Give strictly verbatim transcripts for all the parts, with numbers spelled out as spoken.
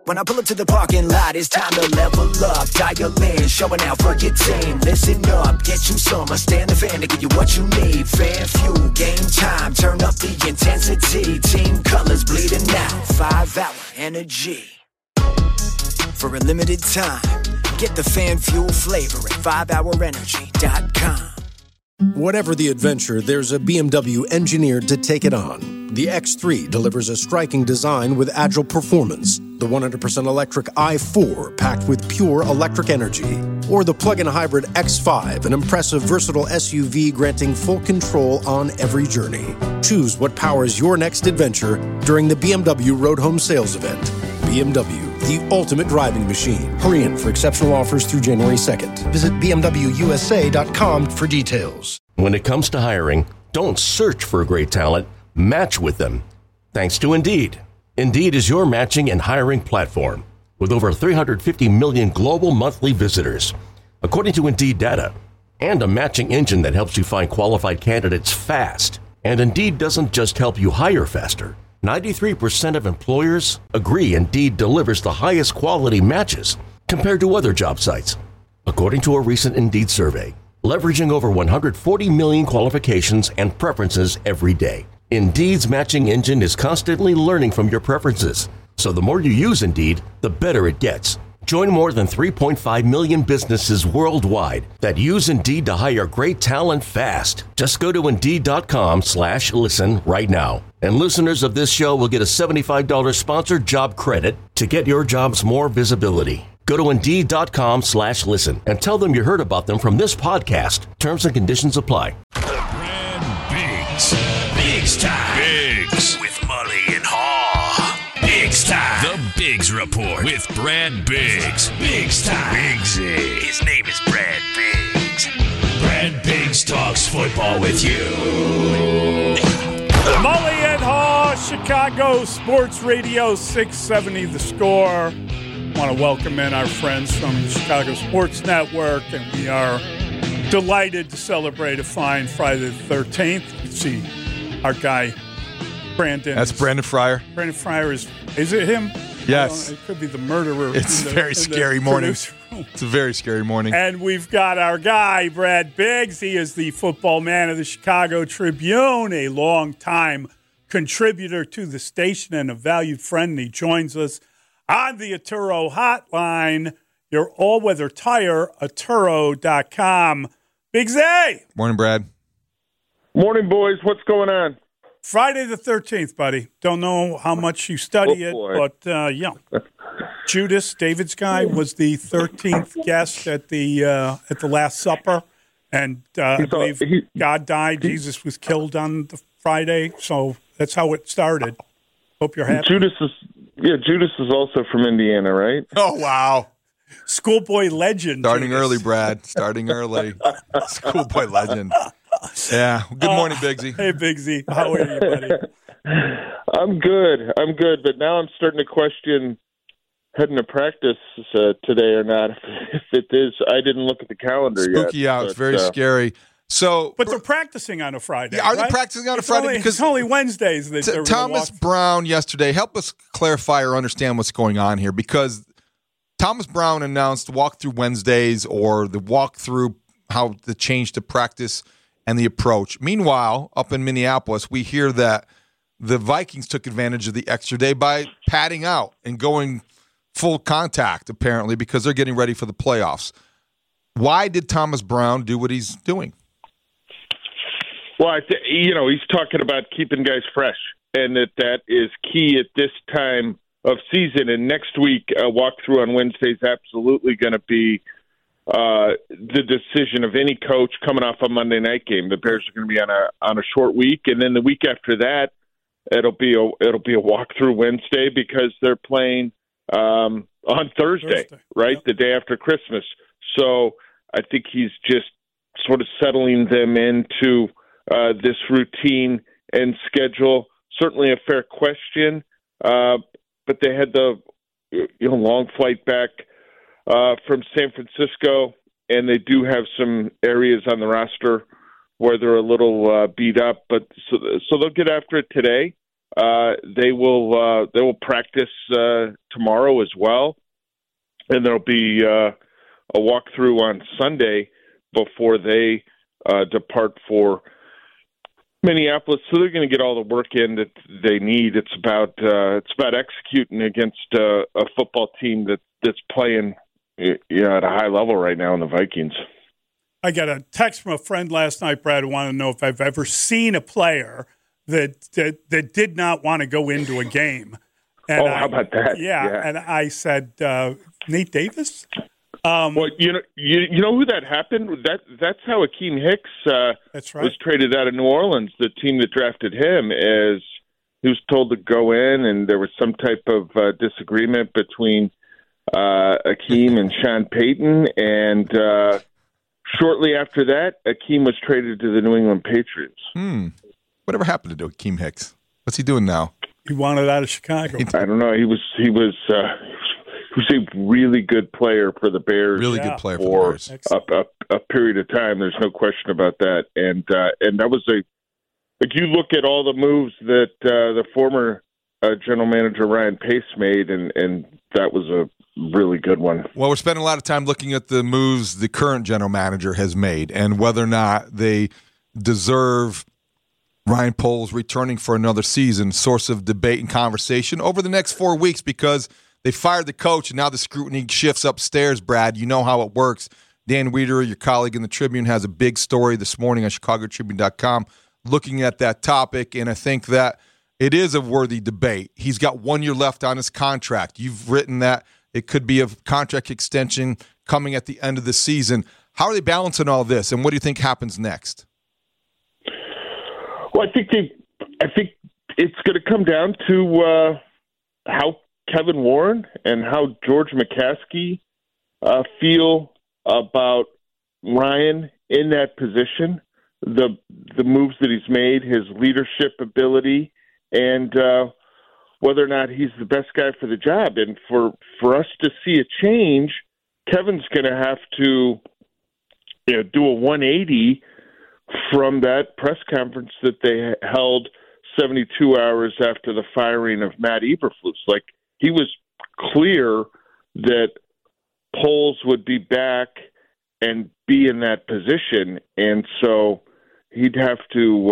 When I pull up to the parking lot, it's time to level up. Dial in, showing out for your team. Listen up, get you some. I stand the fan to give you what you need. Fan fuel, game time, turn up the intensity. Team colors bleeding out, five hour energy. For a limited time, get the fan fuel flavor at five hour energy dot com. Whatever the adventure, there's a B M W engineered to take it on. The X three delivers a striking design with agile performance. The one hundred percent electric i four, packed with pure electric energy. Or the plug-in hybrid X five, an impressive, versatile S U V granting full control on every journey. Choose what powers your next adventure during the B M W Road Home Sales Event. B M W, the ultimate driving machine. Hurry in for exceptional offers through January second. Visit b m w u s a dot com for details. When it comes to hiring, don't search for great talent, match with them. Thanks to Indeed. Indeed is your matching and hiring platform with over three hundred fifty million global monthly visitors, according to Indeed data, and a matching engine that helps you find qualified candidates fast. And Indeed doesn't just help you hire faster. ninety-three percent of employers agree Indeed delivers the highest quality matches compared to other job sites, according to a recent Indeed survey, leveraging over one hundred forty million qualifications and preferences every day. Indeed's matching engine is constantly learning from your preferences, so the more you use Indeed, the better it gets. Join more than three point five million businesses worldwide that use Indeed to hire great talent fast. Just go to Indeed.com slash listen right now. And listeners of this show will get a seventy-five dollars sponsored job credit to get your jobs more visibility. Go to Indeed.com slash listen and tell them you heard about them from this podcast. Terms and conditions apply. Brad Biggs. Biggs time. Biggs. With Mully and Haw. Biggs time. The Biggs Report with Brad Biggs. Biggs time. Biggsy. His name is Brad Biggs. Brad Biggs talks football with you. Mully and Haw, Chicago Sports Radio six seventy The Score. Want to welcome in our friends from the Chicago Sports Network, and we are delighted to celebrate a fine Friday the thirteenth. You see our guy, Brandon. That's Brandon Fryer. Brandon Fryer is, is it him? Yes. It could be the murderer. It's a very scary morning. It's a very scary morning. And we've got our guy, Brad Biggs. He is the football man of the Chicago Tribune, a long-time contributor to the station and a valued friend. And he joins us on the Atturo hotline, your all-weather tire, Atturo dot com. Biggs A. Morning, Brad. Morning, boys. What's going on? Friday the thirteenth, buddy. Don't know how much you study oh, it, but, uh, yeah. Judas, David's guy, was the thirteenth guest at the uh, at the Last Supper, and uh, I believe he, God died. He, Jesus was killed on the Friday, so that's how it started. Hope you're happy. Judas is yeah. Judas is also from Indiana, right? Oh wow, schoolboy legend. Starting Judas. early, Brad. Starting early. Schoolboy legend. Yeah. Good morning, Biggsy. Hey, Biggsy. How are you, buddy? I'm good. I'm good, but now I'm starting to question heading to practice uh, today or not. If it is, I didn't look at the calendar Spooky yet. Spooky out. But, it's very uh, scary. So, but they're practicing on a Friday. Yeah, are right? they practicing on it's a Friday? Only, because it's only Wednesdays that t- they're Thomas Brown yesterday. Help us clarify or understand what's going on here, because Thomas Brown announced walkthrough Wednesdays, or the walkthrough, how the change to practice and the approach. Meanwhile, up in Minneapolis, we hear that the Vikings took advantage of the extra day by padding out and going full contact, apparently, because they're getting ready for the playoffs. Why did Thomas Brown do what he's doing? Well, I th- you know, he's talking about keeping guys fresh, and that that is key at this time of season. And next week, a walkthrough on Wednesday is absolutely going to be uh, the decision of any coach coming off a Monday night game. The Bears are going to be on a on a short week, and then the week after that, it'll be a it'll be a walkthrough Wednesday because they're playing um, on Thursday, Thursday. right, yep. the day after Christmas. So I think he's just sort of settling them into uh, this routine and schedule. Certainly a fair question, uh, but they had the you know long flight back uh, from San Francisco, and they do have some areas on the roster where they're a little uh, beat up. But so, so they'll get after it today. uh, they will uh, they will practice uh, tomorrow as well, and there'll be uh, a walkthrough on Sunday before they uh, depart for Minneapolis. So they're going to get all the work in that they need. It's about uh, it's about executing against uh, a football team that that's playing you know, at a high level right now in the Vikings. I got a text from a friend last night, Brad, who wanted to know if I've ever seen a player that that, that did not want to go into a game. And oh, I, how about that? Yeah, yeah. and I said, uh, Nate Davis? Um, well, you know, you, you know who that happened? That That's how Akeem Hicks uh, that's right. was traded out of New Orleans. The team that drafted him is he was told to go in, and there was some type of uh, disagreement between uh, Akeem and Sean Payton, and uh, shortly after that, Akeem was traded to the New England Patriots. Hmm. Whatever happened to Akeem Hicks? What's he doing now? He wanted out of Chicago. I don't know. He was he was uh, he was a really good player for the Bears. Really yeah. good player for, for the Bears. A, a, a period of time. There's no question about that. And uh, and that was a like you look at all the moves that uh, the former uh, general manager Ryan Pace made, and and that was a really good one. Well, we're spending a lot of time looking at the moves the current general manager has made and whether or not they deserve Ryan Poles returning for another season, source of debate and conversation over the next four weeks because they fired the coach and now the scrutiny shifts upstairs, Brad. You know how it works. Dan Wiederer, your colleague in the Tribune, has a big story this morning on Chicago Tribune dot com looking at that topic, and I think that it is a worthy debate. He's got one year left on his contract. You've written that it could be a contract extension coming at the end of the season. How are they balancing all this, and what do you think happens next? Well, I think they, I think it's going to come down to uh, how Kevin Warren and how George McCaskey uh, feel about Ryan in that position, the the moves that he's made, his leadership ability, and uh, whether or not he's the best guy for the job. And for, for us to see a change, Kevin's going to have to you know, do a one eighty from that press conference that they held seventy-two hours after the firing of Matt Eberflus. Like, he was clear that Poles would be back and be in that position, and so he'd have to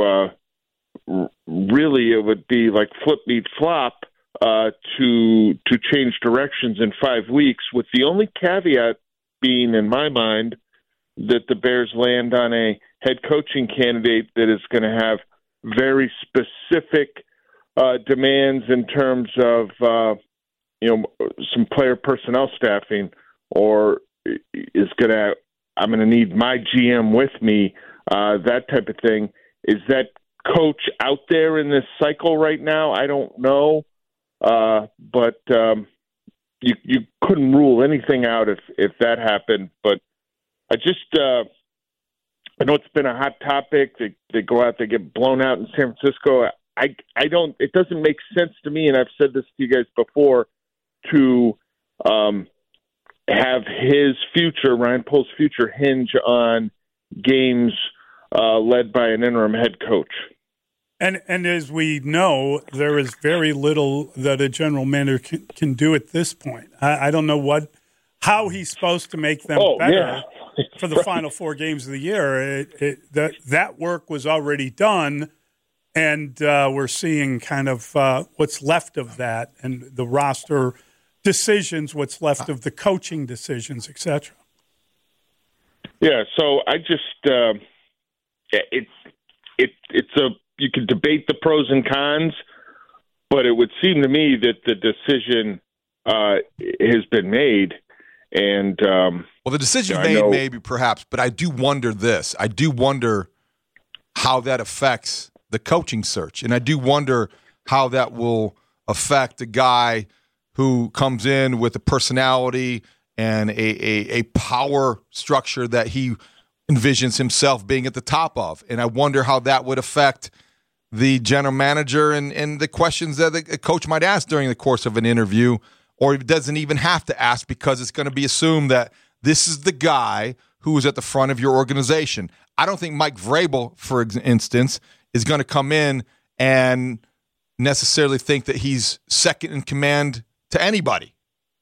uh, really, it would be like flip meet flop uh, to to change directions in five weeks, with the only caveat being, in my mind, that the Bears land on a head coaching candidate that is going to have very specific uh, demands in terms of, uh, you know, some player personnel staffing, or is going to, I'm going to need my G M with me, uh, that type of thing. Is that coach out there in this cycle right now? I don't know, uh, but um, you you couldn't rule anything out if if that happened. But I just, uh, I know it's been a hot topic. They they go out, they get blown out in San Francisco. I I don't. It doesn't make sense to me, and I've said this to you guys before, to um, have his future, Ryan Poles' future, hinge on games uh, led by an interim head coach. And and as we know, there is very little that a general manager can, can do at this point. I, I don't know what how he's supposed to make them oh, better. Yeah. For the final four games of the year, it, it, that that work was already done, and uh, we're seeing kind of uh, what's left of that, and the roster decisions, what's left of the coaching decisions, et cetera. Yeah, so I just uh, it's it it's a you can debate the pros and cons, but it would seem to me that the decision uh, has been made. And um, well, the decision I made, know, maybe, perhaps, but I do wonder this. I do wonder how that affects the coaching search, and I do wonder how that will affect a guy who comes in with a personality and a, a, a power structure that he envisions himself being at the top of. And I wonder how that would affect the general manager and, and the questions that the coach might ask during the course of an interview, or he doesn't even have to ask because it's going to be assumed that this is the guy who is at the front of your organization. I don't think Mike Vrabel, for instance, is going to come in and necessarily think that he's second in command to anybody.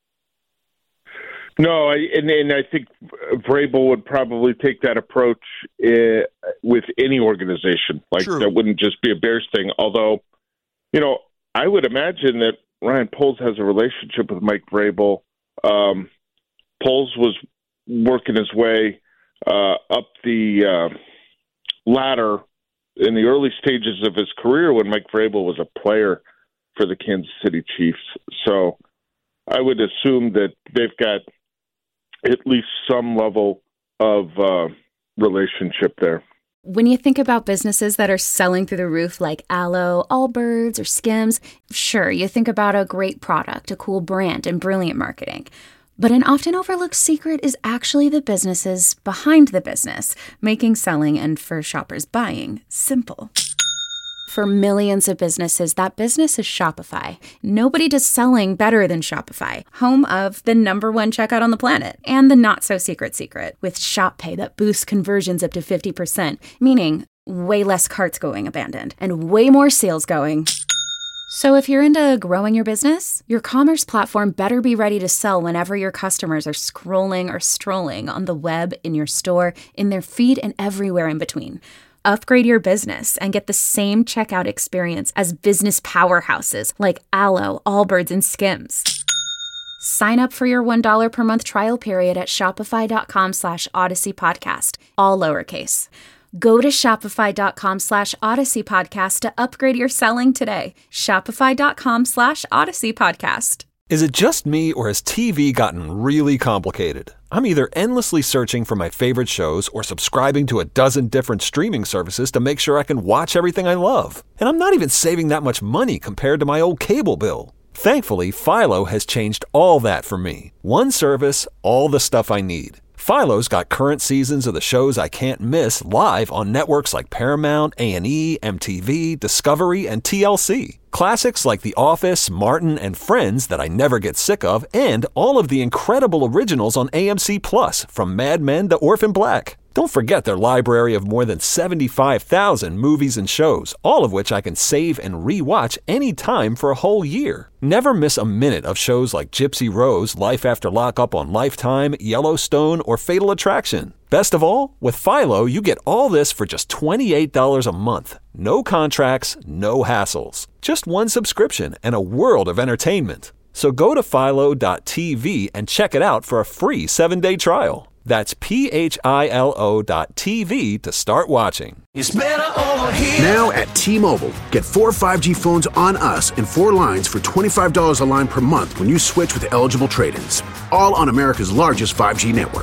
No, I, and, and I think Vrabel would probably take that approach uh, with any organization. Like, True. That wouldn't just be a Bears thing. Although, you know, I would imagine that Ryan Poles has a relationship with Mike Vrabel. Um, Poles was working his way uh, up the uh, ladder in the early stages of his career when Mike Vrabel was a player for the Kansas City Chiefs. So I would assume that they've got at least some level of uh, relationship there. When you think about businesses that are selling through the roof like Aloe, Allbirds, or Skims, sure, you think about a great product, a cool brand, and brilliant marketing. But an often overlooked secret is actually the businesses behind the business, making selling and, for shoppers, buying simple. For millions of businesses, that business is Shopify. Nobody does selling better than Shopify, home of the number one checkout on the planet, and the not-so-secret secret, with Shop Pay that boosts conversions up to fifty percent, meaning way less carts going abandoned, and way more sales going. So if you're into growing your business, your commerce platform better be ready to sell whenever your customers are scrolling or strolling on the web, in your store, in their feed, and everywhere in between. Upgrade your business and get the same checkout experience as business powerhouses like Aloe, Allbirds, and Skims. Sign up for your one dollar per month trial period at shopify.com slash Odyssey Podcast, all lowercase. Go to shopify.com slash Odyssey Podcast to upgrade your selling today. Shopify.com slash Odyssey Podcast. Is it just me, or has T V gotten really complicated? I'm either endlessly searching for my favorite shows or subscribing to a dozen different streaming services to make sure I can watch everything I love. And I'm not even saving that much money compared to my old cable bill. Thankfully, Philo has changed all that for me. One service, all the stuff I need. Philo's got current seasons of the shows I can't miss live on networks like Paramount, A and E, M T V, Discovery, and T L C. Classics like The Office, Martin, and Friends that I never get sick of, and all of the incredible originals on A M C Plus, from Mad Men to Orphan Black. Don't forget their library of more than seventy-five thousand movies and shows, all of which I can save and re-watch anytime for a whole year. Never miss a minute of shows like Gypsy Rose, Life After Lockup on Lifetime, Yellowstone, or Fatal Attraction. Best of all, with Philo, you get all this for just twenty-eight dollars a month. No contracts, no hassles. Just one subscription and a world of entertainment. So go to philo dot t v and check it out for a free seven-day trial. That's P H I L O dot T V to start watching. It's better over here. Now at T-Mobile, get four five G phones on us and four lines for twenty-five dollars a line per month when you switch with eligible trade-ins. All on America's largest five G network.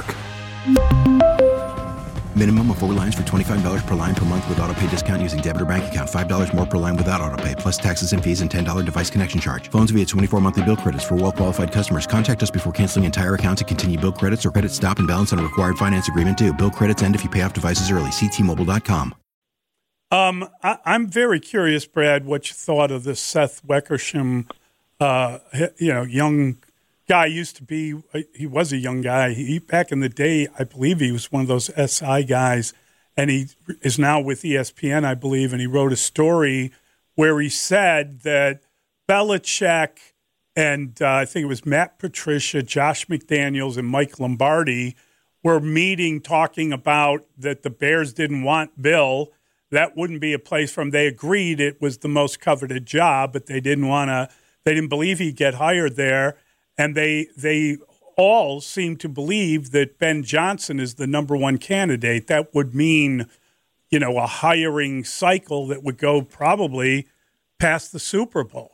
Minimum of four lines for twenty-five dollars per line per month with autopay discount using debit or bank account. five dollars more per line without autopay, plus taxes and fees and ten dollars device connection charge. Phones via twenty-four monthly bill credits for well-qualified customers. Contact us before canceling entire account to continue bill credits or credit stop and balance on a required finance agreement due. Bill credits end if you pay off devices early. See T Mobile dot com. Um, I, I'm very curious, Brad, what you thought of this Seth Weckersham, uh, you know, young guy. Used to be, he was a young guy. He, back in the day, I believe he was one of those S I guys, and he is now with E S P N, I believe, and he wrote a story where he said that Belichick and uh, I think it was Matt Patricia, Josh McDaniels, and Mike Lombardi were meeting talking about that the Bears didn't want Bill. That wouldn't be a place for him. They agreed it was the most coveted job, but they didn't want to, they didn't believe he'd get hired there. And they they all seem to believe that Ben Johnson is the number one candidate. That would mean, you know, a hiring cycle that would go probably past the Super Bowl.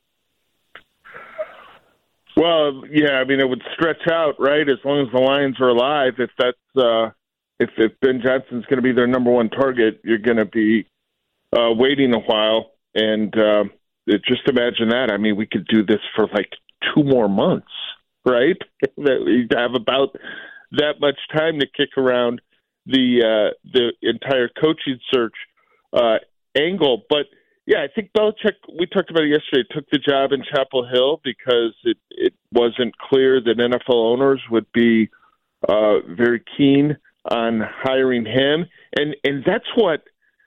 Well, yeah, I mean, it would stretch out, right? As long as the Lions are alive, if that's uh, if, if Ben Johnson's going to be their number one target, you're going to be uh, waiting a while. And uh, just imagine that. I mean, we could do this for like two more months, right? We have about that much time to kick around the uh, the entire coaching search uh, angle. But yeah, I think Belichick, we talked about it yesterday, took the job in Chapel Hill because it, it wasn't clear that N F L owners would be uh, very keen on hiring him. And and that's what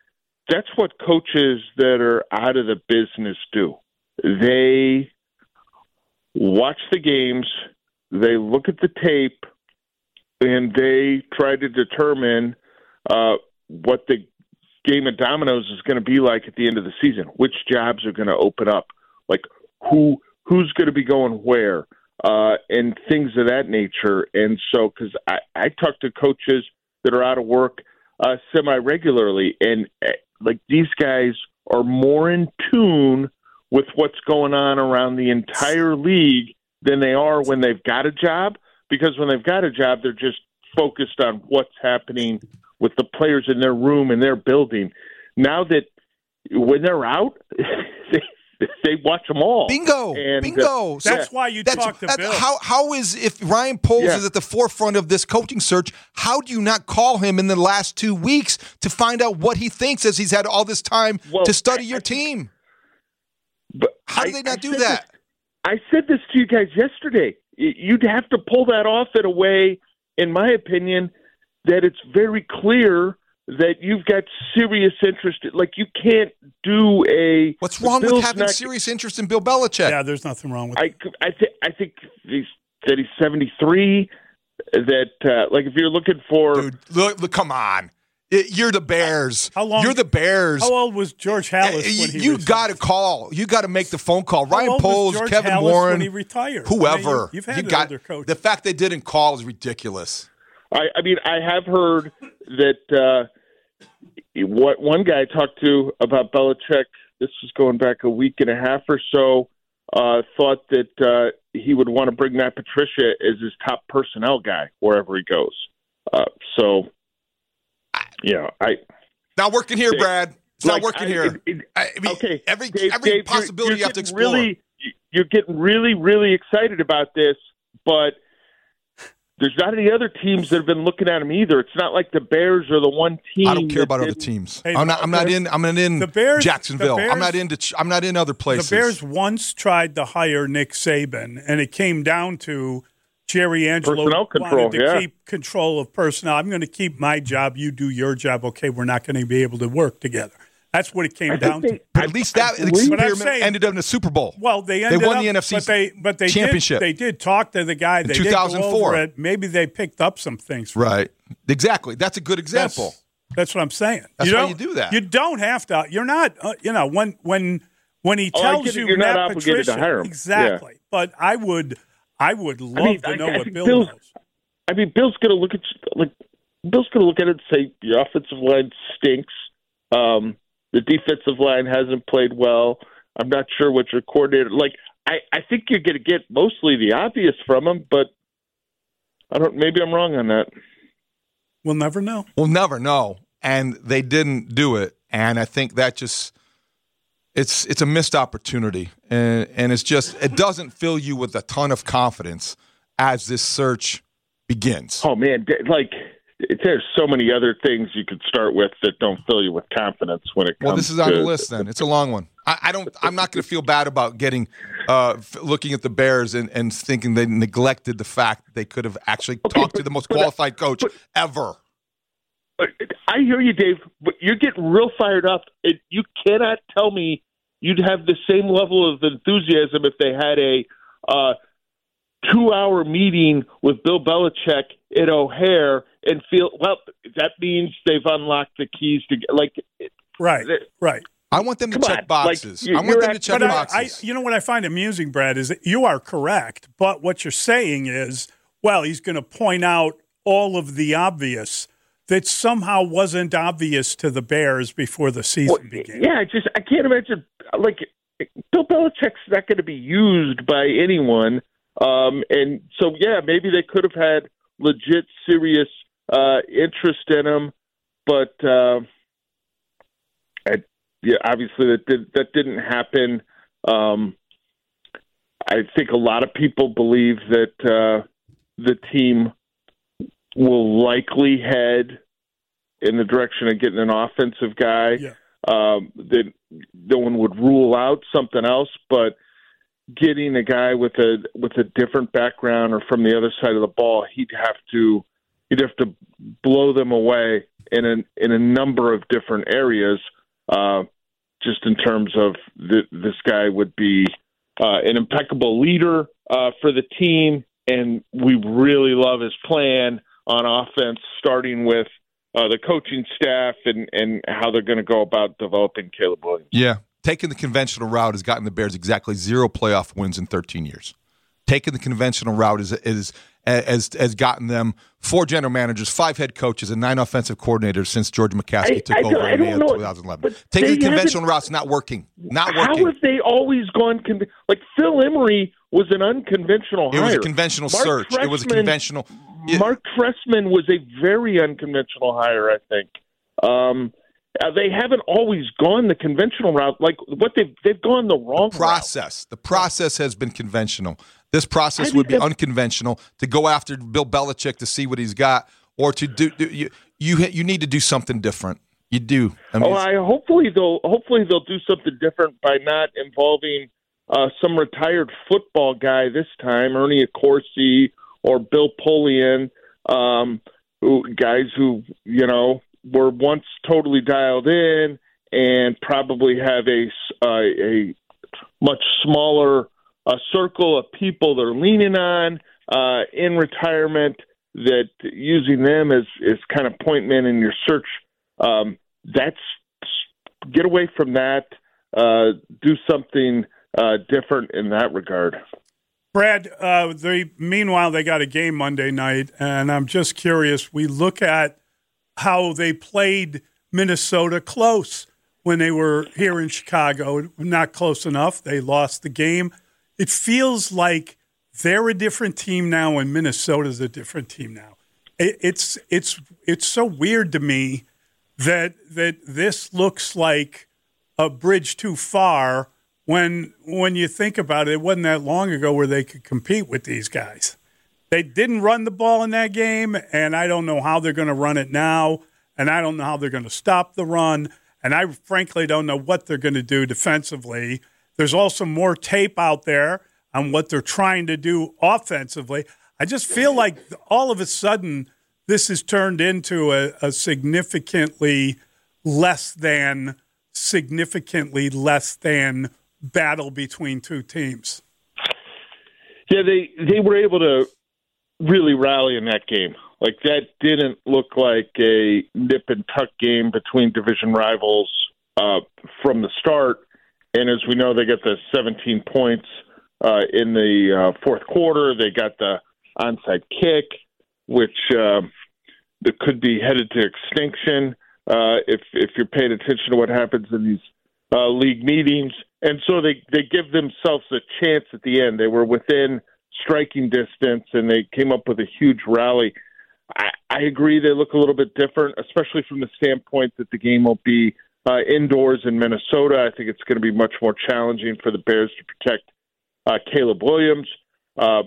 that's what coaches that are out of the business do. They watch the games, they look at the tape, and they try to determine uh, what the game of dominoes is going to be like at the end of the season, which jobs are going to open up, like who who's going to be going where, uh, and things of that nature. And so, because I, I talk to coaches that are out of work uh, semi-regularly, and uh, like these guys are more in tune with what's going on around the entire league than they are when they've got a job, because when they've got a job, they're just focused on what's happening with the players in their room and their building. Now that when they're out, they, they watch them all. Bingo, and, bingo. Uh, so that's why you that's, talk to that's, Bill. How, how is, if Ryan Poles yeah. is at the forefront of this coaching search, how do you not call him in the last two weeks to find out what he thinks as he's had all this time well, to study your I, team? But how do I, they not I do that? This, I said this to you guys yesterday. You'd have to pull that off in a way, in my opinion, that it's very clear that you've got serious interest. Like, you can't do a... What's wrong with having not, serious interest in Bill Belichick? Yeah, there's nothing wrong with I, that. I, th- I think he's, that he's seventy-three, that, uh, like, if you're looking for... Dude, look, look, come on. It, you're the Bears. How long, you're the Bears. How old was George Halas uh, when he You retired? got to call. You got to make the phone call. How Ryan old Poles, was George Kevin Halas Warren, when he retired? whoever. I mean, you've had you an got, older coach. The fact they didn't call is ridiculous. I, I mean, I have heard that uh, what one guy I talked to about Belichick, this was going back a week and a half or so, uh, thought that uh, he would want to bring Matt Patricia as his top personnel guy wherever he goes. Uh, so, yeah, I... Not working here, Brad. It's like, not working I, here. It, it, I mean, okay, every Dave, every Dave, possibility you're, you're you have to explore. Really, you're getting really, really excited about this, but there's not any other teams that have been looking at him either. It's not like the Bears are the one team. I don't care about didn't. other teams. Hey, I'm not. I'm not in. I'm not in the Bears, Jacksonville. the Bears, I'm not into. I'm not in other places. The Bears once tried to hire Nick Saban, and it came down to Jerry Angelo personnel control, wanted to yeah. keep control of personnel. I'm going to keep my job. You do your job. Okay, we're not going to be able to work together. That's what it came I down they, to. But at least that experiment saying, ended up in the Super Bowl. Well, they ended they won up, the N F C but they, but they championship. Did, they did talk to the guy. They in two thousand four. Did go over it. Maybe they picked up some things. From right. Exactly. That's a good example. That's, that's what I'm saying. That's you why you do that. You don't have to. You're not. Uh, you know when when when he oh, tells you you're not Matt obligated Patricia, to hire him. exactly. Yeah. But I would. I would love I mean, to I, know I what Bill Bill's, knows. I mean, Bill's going to look at like Bill's going to look at it and say your offensive line stinks. Um, the defensive line hasn't played well. I'm not sure what your coordinator like. I, I think you're going to get mostly the obvious from him, but I don't. Maybe I'm wrong on that. We'll never know. We'll never know. And they didn't do it. And I think that just it's it's a missed opportunity. And and it's just it doesn't fill you with a ton of confidence as this search begins. Oh man, like there's so many other things you could start with that don't fill you with confidence when it comes. Well, this is on to, the list. Then it's a long one. I, I don't. I'm not going to feel bad about getting uh, f- looking at the Bears and, and thinking they neglected the fact that they could have actually okay, talked but, to the most but, qualified coach but, ever. But I hear you, Dave. But you're getting real fired up. It, you cannot tell me you'd have the same level of enthusiasm if they had a uh, two-hour meeting with Bill Belichick at O'Hare and feel, well, that means they've unlocked the keys to like. Right, right. I want them to Come check on, boxes. like, I want them to check but boxes. I, I, you know what I find amusing, Brad, is that you are correct, but what you're saying is, well, he's going to point out all of the obvious that somehow wasn't obvious to the Bears before the season well, began. Yeah, I just I can't imagine like Bill Belichick's not going to be used by anyone, um, and so yeah, maybe they could have had legit, serious uh, interest in him, but uh, I, yeah, obviously that did, that didn't happen. Um, I think a lot of people believe that uh, the team will likely head in the direction of getting an offensive guy. Yeah. Um, that no one would rule out something else, but getting a guy with a with a different background or from the other side of the ball, he'd have to he'd have to blow them away in a in a number of different areas. uh, just in terms of the, this guy would be uh, an impeccable leader uh, for the team, and we really love his plan on offense, starting with uh, the coaching staff and, and how they're going to go about developing Caleb Williams. Yeah, taking the conventional route has gotten the Bears exactly zero playoff wins in thirteen years. Taking the conventional route is is has has gotten them four general managers, five head coaches, and nine offensive coordinators since George McCaskey I, took I over in May of twenty eleven. Taking the conventional route's not working. Not working. How have they always gone con- like Phil Emery was an unconventional hire. It was a conventional Mark search. Trestman, it was a conventional. It, Mark Trestman was a very unconventional hire, I think. Um, Uh, they haven't always gone the conventional route. Like what they've they've gone the wrong the process. route. The process has been conventional. This process would be that, unconventional to go after Bill Belichick to see what he's got, or to do, do you you you need to do something different. You do. I mean, oh, I hopefully they'll hopefully they'll do something different by not involving uh, some retired football guy this time, Ernie Accorsi or Bill Polian, um, who guys who you know. were once totally dialed in and probably have a, uh, a much smaller uh, circle of people they're leaning on uh, in retirement, that using them as, as kind of point men in your search, um, that's get away from that, uh, do something uh, different in that regard. Brad, uh, they, meanwhile, they got a game Monday night, and I'm just curious. We look at how they played Minnesota close when they were here in Chicago. Not close enough. They lost the game. It feels like they're a different team now and Minnesota's a different team now. It, it's it's it's so weird to me that that this looks like a bridge too far when when you think about it. It wasn't that long ago where they could compete with these guys. They didn't run the ball in that game, and I don't know how they're going to run it now, and I don't know how they're going to stop the run, and I frankly don't know what they're going to do defensively. There's also more tape out there on what they're trying to do offensively. I just feel like all of a sudden this has turned into a, a significantly less than, significantly less than battle between two teams. Yeah, they, they were able to really rally in that game. Like, that didn't look like a nip and tuck game between division rivals uh, from the start. And as we know, they got the seventeen points uh, in the uh, fourth quarter. They got the onside kick, which uh, that could be headed to extinction uh, if if you're paying attention to what happens in these uh, league meetings. And so they, they give themselves a chance at the end. They were within striking distance, and they came up with a huge rally. I, I agree they look a little bit different, especially from the standpoint that the game will be uh, indoors in Minnesota. I think it's going to be much more challenging for the Bears to protect uh, Caleb Williams. Uh,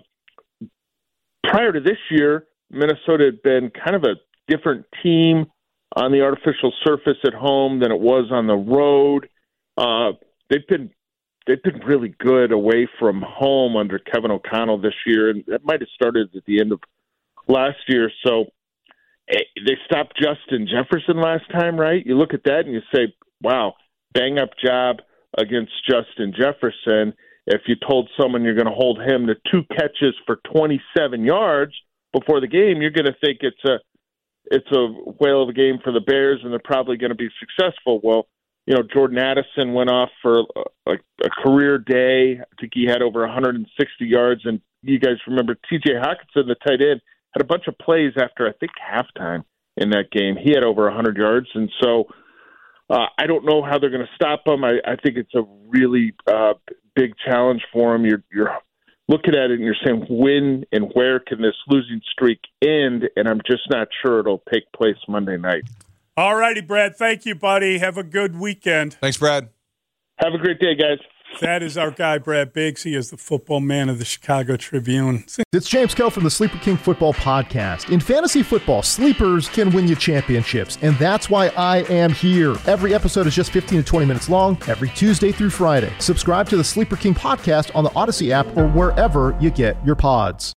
prior to this year, Minnesota had been kind of a different team on the artificial surface at home than it was on the road. Uh, they've been They've been really good away from home under Kevin O'Connell this year, and that might have started at the end of last year. So they stopped Justin Jefferson last time, right? You look at that and you say, wow, bang-up job against Justin Jefferson. If you told someone you're going to hold him to two catches for twenty-seven yards before the game, you're going to think it's a it's a whale of a game for the Bears, and they're probably going to be successful. Well, you know, Jordan Addison went off for a, a career day. I think he had over one hundred sixty yards. And you guys remember T J Hockenson, the tight end, had a bunch of plays after, I think, halftime in that game. He had over one hundred yards. And so uh, I don't know how they're going to stop him. I, I think it's a really uh, big challenge for him. You're, you're looking at it and you're saying, when and where can this losing streak end? And I'm just not sure it'll take place Monday night. All righty, Brad. Thank you, buddy. Have a good weekend. Thanks, Brad. Have a great day, guys. That is our guy, Brad Biggs. He is the football man of the Chicago Tribune. It's James Koh from the Sleeper King Football Podcast. In fantasy football, sleepers can win you championships, and that's why I am here. Every episode is just fifteen to twenty minutes long, every Tuesday through Friday. Subscribe to the Sleeper King Podcast on the Odyssey app or wherever you get your pods.